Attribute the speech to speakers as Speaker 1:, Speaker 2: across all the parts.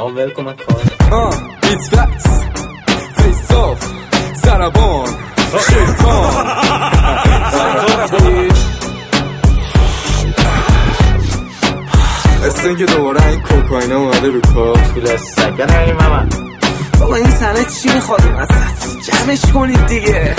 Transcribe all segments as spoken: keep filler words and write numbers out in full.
Speaker 1: آن ولکن من کار
Speaker 2: آه بیت بکس فیس آف زربان شیطان استن که دوباره این کوکائین اومده رو کار
Speaker 1: طول سگه نریم همه
Speaker 3: بابا این سنه چی میخوادیم اصلا جمعش کنید دیگه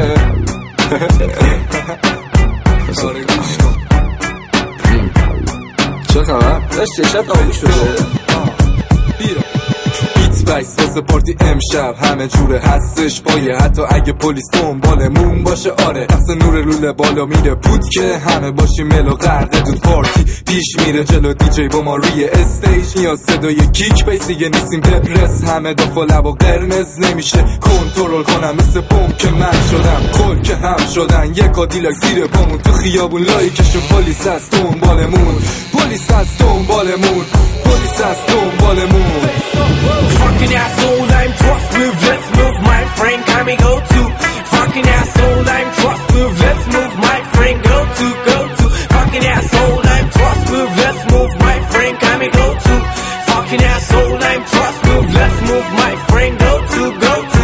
Speaker 2: چه خبر؟ داشت ششت آبی شده بیرو بایس واسه پارتی امشب همه جوره هستش پایه حتی اگه پلیس دنبالمون باشه آره دست نور روله بالا میره بود که همه باشیم ملو غرقه دود پارتی پیش میره جلو دیجی با ما روی استیج نیاز صدای کیک بیس دیگه نیستیم دپرس همه داخل لبا قرمز نمیشه کنترل کنم مثل بم که من شدم کل که هم شدن یک آدیلاک زیر پامون تو خیابون لایکشون پلیس هست دنبالمون پلیس هست دنبالمون پلیس هست دنبالمون
Speaker 4: Fucking asshole, I'm trust move, let's move, my friend, can we go to? Fucking asshole, I'm trust move, let's move, my friend, go to, go to. Fucking asshole, I'm trust move, let's move, my friend, can we go to? Fucking asshole, I'm trust move, let's move, my friend, go to, go to.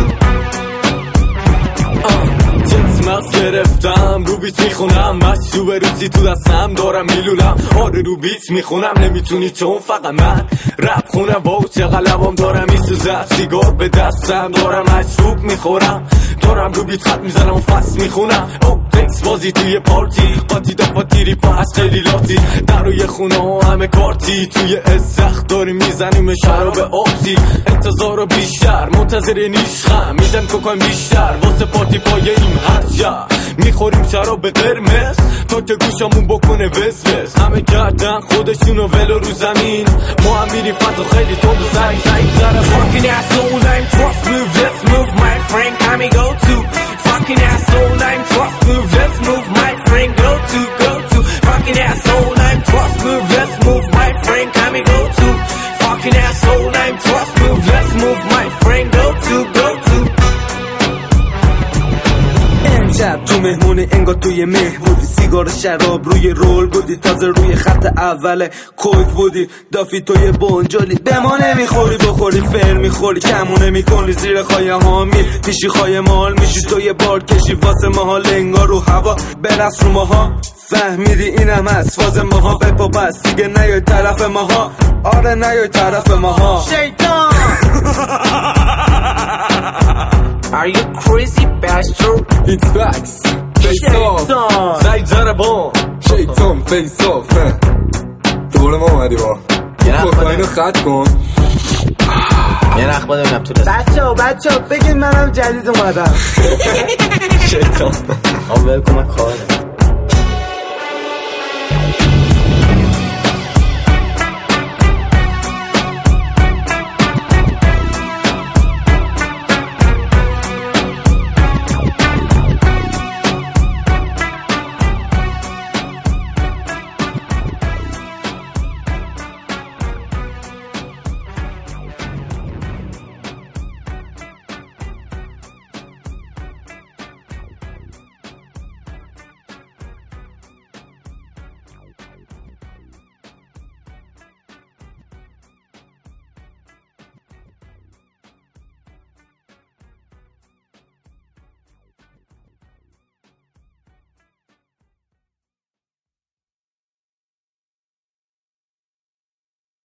Speaker 4: مغز گرفتم رو بیت میخونم مشروب روزی تو دستم دارم میلولم آره رو بیت میخونم نمیتونی چون فقط من رپ خونم واو چقدر لبام دارم میسوزد سیگار به دستم دارم مشروب میخورم دارم رو بیت خط میزنم و فصل میخونم او تکس بازی توی پارتی قاطی دفا تیری پا از خیلی لاتی در روی خونه ها همه کارتی توی استخ داریم میزنیم شراب آبزی انتظار رو بیشتر منتظر نیشخم میزن کوکاین بیشتر واسه پارتی پایه ایم هر جا میخوریم شراب قرمز تا که گوشمون بکنه وزوز همه کردن خودشونو ولو رو زمین ما هم میریم فتا خیلی تند و سعی سعی زره Fucking asshole I'm trust move let's move my friend can we go to Fucking asshole I'm trust move let's move my friend go to go to Fucking asshole I'm trust move let's move my friend can we go to Fucking asshole I'm trust move let's move my friend go to go to
Speaker 3: شب تو مهمونی انگار توی مه بودی سیگار شراب روی رول بودی تازه روی خط اول کوک بودی دافی توی بونجالی به ما نمیخوری بخوری فر میخوری کمونه میکنی زیر خایه ها می پیشی خایه مال میشی توی بار کشی واسه ماها لنگا رو هوا برس رو ماها فهمیدی اینم هست فاز ماها بپا بس دیگه نیای طرف ماها آره نیای طرف ماها
Speaker 4: شیطان Are you crazy bastard?
Speaker 2: It's backs Face off
Speaker 4: زید زربان
Speaker 2: شیطان فیس آف دوباره ما اومدی با کوکائینو خط کن
Speaker 1: یه نخ باده بینم تو دست
Speaker 3: بچه ها بچه ها بگین منم جدید اومدم
Speaker 1: شیطان آن ولکن من کار